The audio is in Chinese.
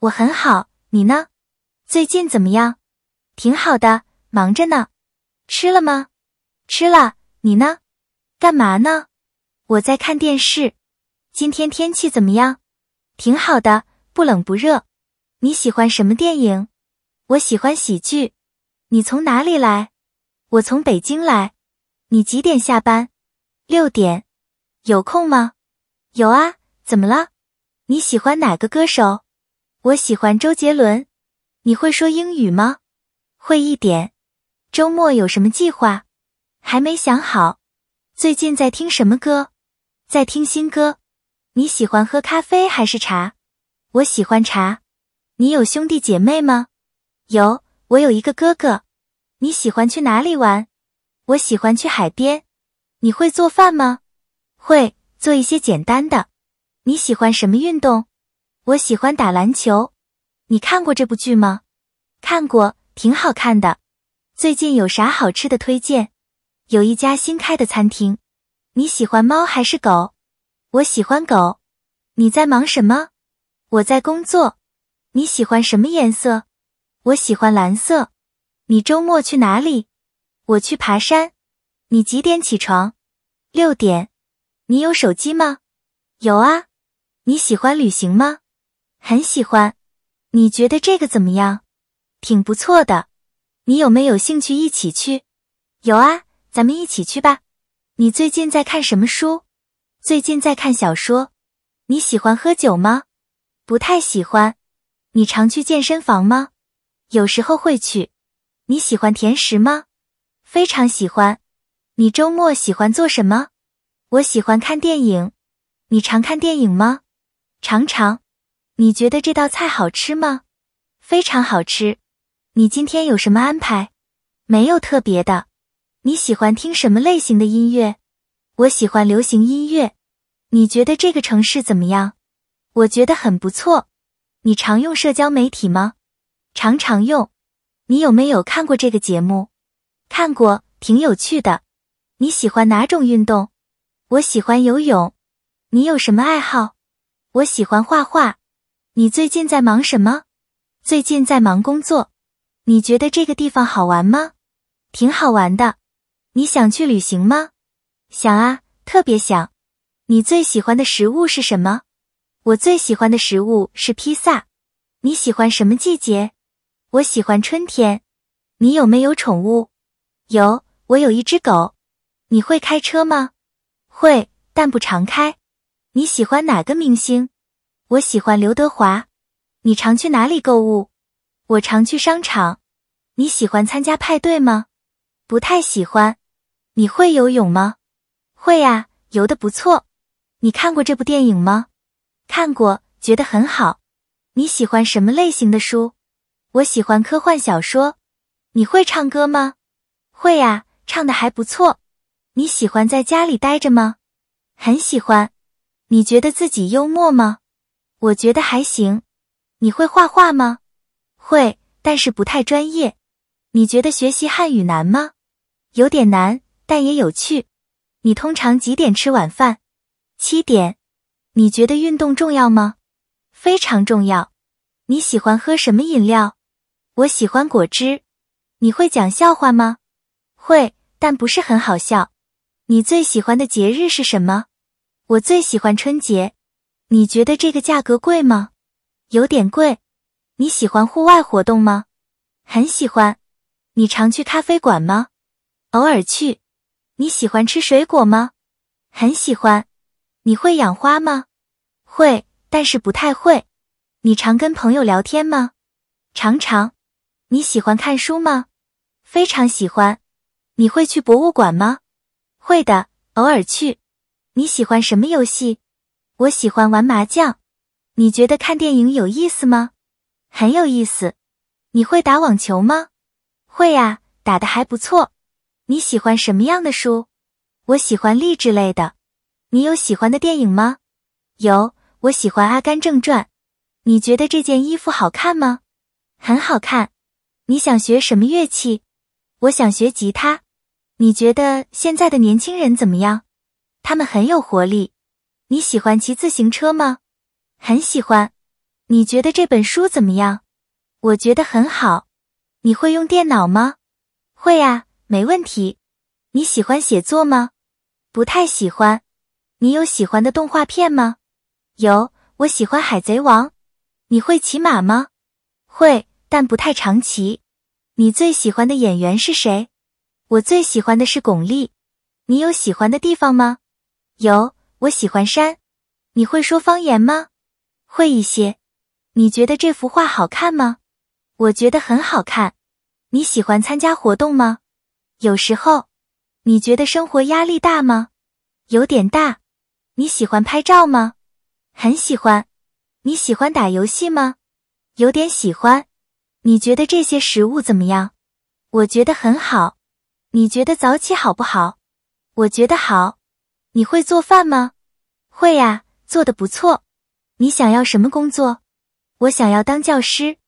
我很好，你呢？最近怎么样？挺好的，忙着呢。吃了吗？吃了，你呢？干嘛呢？我在看电视。今天天气怎么样？挺好的，不冷不热。你喜欢什么电影？我喜欢喜剧。你从哪里来？我从北京来。你几点下班？6点。有空吗？有啊，怎么了？你喜欢哪个歌手？我喜欢周杰伦。你会说英语吗？会一点。周末有什么计划？还没想好。最近在听什么歌？在听新歌。你喜欢喝咖啡还是茶？我喜欢茶。你有兄弟姐妹吗？有，我有一个哥哥。你喜欢去哪里玩？我喜欢去海边。你会做饭吗？会，做一些简单的。你喜欢什么运动？我喜欢打篮球。你看过这部剧吗？看过，挺好看的。最近有啥好吃的推荐？有一家新开的餐厅。你喜欢猫还是狗？我喜欢狗。你在忙什么？我在工作。你喜欢什么颜色？我喜欢蓝色。你周末去哪里？我去爬山。你几点起床？6点。你有手机吗？有啊。你喜欢旅行吗？很喜欢。你觉得这个怎么样？挺不错的。你有没有兴趣一起去？有啊，咱们一起去吧。你最近在看什么书？最近在看小说。你喜欢喝酒吗？不太喜欢。你常去健身房吗？有时候会去。你喜欢甜食吗？非常喜欢。你周末喜欢做什么？我喜欢看电影。你常看电影吗？常常。你觉得这道菜好吃吗？非常好吃。你今天有什么安排？没有特别的。你喜欢听什么类型的音乐？我喜欢流行音乐。你觉得这个城市怎么样？我觉得很不错。你常用社交媒体吗？常常用。你有没有看过这个节目？看过，挺有趣的。你喜欢哪种运动？我喜欢游泳。你有什么爱好？我喜欢画画。你最近在忙什么？最近在忙工作。你觉得这个地方好玩吗？挺好玩的。你想去旅行吗？想啊，特别想。你最喜欢的食物是什么？我最喜欢的食物是披萨。你喜欢什么季节？我喜欢春天。你有没有宠物？有，我有一只狗。你会开车吗？会，但不常开。你喜欢哪个明星？我喜欢刘德华。你常去哪里购物？我常去商场。你喜欢参加派对吗？不太喜欢。你会游泳吗？会呀，游得不错。你看过这部电影吗？看过，觉得很好。你喜欢什么类型的书？我喜欢科幻小说。你会唱歌吗？会呀，唱得还不错。你喜欢在家里待着吗？很喜欢。你觉得自己幽默吗？我觉得还行。你会画画吗？会，但是不太专业。你觉得学习汉语难吗？有点难，但也有趣。你通常几点吃晚饭？7点。你觉得运动重要吗？非常重要。你喜欢喝什么饮料？我喜欢果汁。你会讲笑话吗？会，但不是很好笑。你最喜欢的节日是什么？我最喜欢春节。你觉得这个价格贵吗？有点贵。你喜欢户外活动吗？很喜欢。你常去咖啡馆吗？偶尔去。你喜欢吃水果吗？很喜欢。你会养花吗？会，但是不太会。你常跟朋友聊天吗？常常。你喜欢看书吗？非常喜欢。你会去博物馆吗？会的，偶尔去。你喜欢什么游戏？我喜欢玩麻将。你觉得看电影有意思吗？很有意思。你会打网球吗？会呀，打得还不错。你喜欢什么样的书？我喜欢励志类的。你有喜欢的电影吗？有，我喜欢《阿甘正传》。你觉得这件衣服好看吗？很好看。你想学什么乐器？我想学吉他。你觉得现在的年轻人怎么样？他们很有活力。你喜欢骑自行车吗？很喜欢。 你觉得这本书怎么样？我觉得很好。你会用电脑吗？会啊，没问题。你喜欢写作吗？不太喜欢。你有喜欢的动画片吗？有，我喜欢海贼王。你会骑马吗？会，但不太常骑。你最喜欢的演员是谁？我最喜欢的是巩俐。你有喜欢的地方吗？有，我喜欢山。你会说方言吗？会一些。你觉得这幅画好看吗？我觉得很好看。你喜欢参加活动吗？有时候。你觉得生活压力大吗？有点大。你喜欢拍照吗？很喜欢。你喜欢打游戏吗？有点喜欢。你觉得这些食物怎么样？我觉得很好。你觉得早起好不好？我觉得好。你会做饭吗？会呀，做得不错。你想要什么工作？我想要当教师。